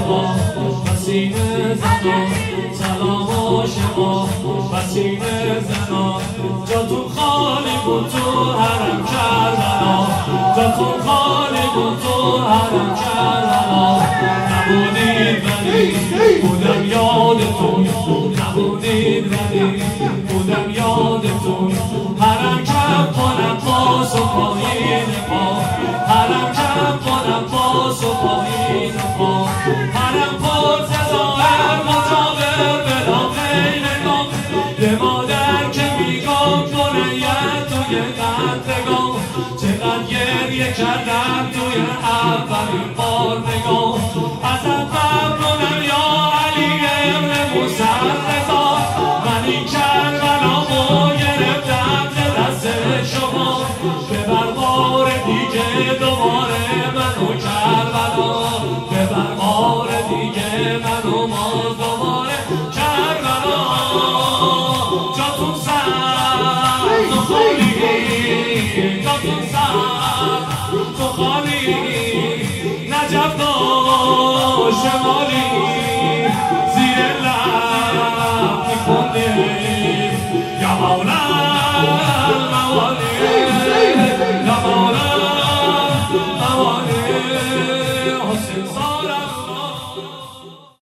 شما وسینه زنا سلام و شما وسینه زنا جاتون خالی بود تو حرم کربلا جاتون خالی بود تو حرم کربلا نبودید ولی بودم یادتون نبودید ولی بودم یادتون حرم کم کنم پاس و پایین پا حرم کم کنم پاس و پایین پا حرم پر تظاهر مجاور بلا غیر نام یه مادر که میگم بنیت توی قدرگاه چقدر گریه کردم توی اولین بار نگاه ازت ممنونم یا علی ابن موسی رضا من این کربلامو گرفتم ز دست شما ببر بار دیگه دوباره منو کربلا ببر بار دیگه منو ما دوباره کربلا جاتون سر تو خالی جاتون سر تو خالی نجف و شمالی زیر